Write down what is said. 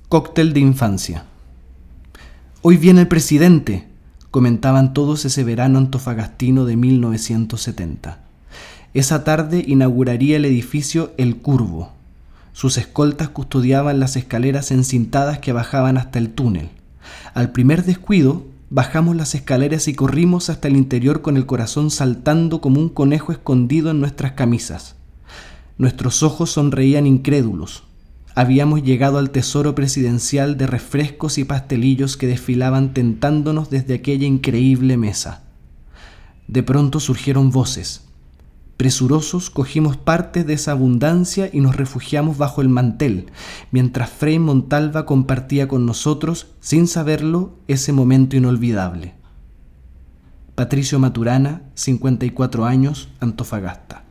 Cóctel de infancia. Hoy viene el presidente, comentaban todos ese verano antofagastino de 1970. Esa tarde inauguraría el edificio El Curvo. Sus escoltas custodiaban las escaleras encintadas que bajaban hasta el túnel. Al primer descuido, bajamos las escaleras y corrimos hasta el interior con el corazón saltando como un conejo escondido en nuestras camisas. Nuestros ojos sonreían incrédulos. Habíamos llegado al tesoro presidencial de refrescos y pastelillos que desfilaban tentándonos desde aquella increíble mesa. De pronto surgieron voces. Presurosos cogimos parte de esa abundancia y nos refugiamos bajo el mantel, mientras Frei Montalva compartía con nosotros, sin saberlo, ese momento inolvidable. Patricio Maturana, 54 años, Antofagasta.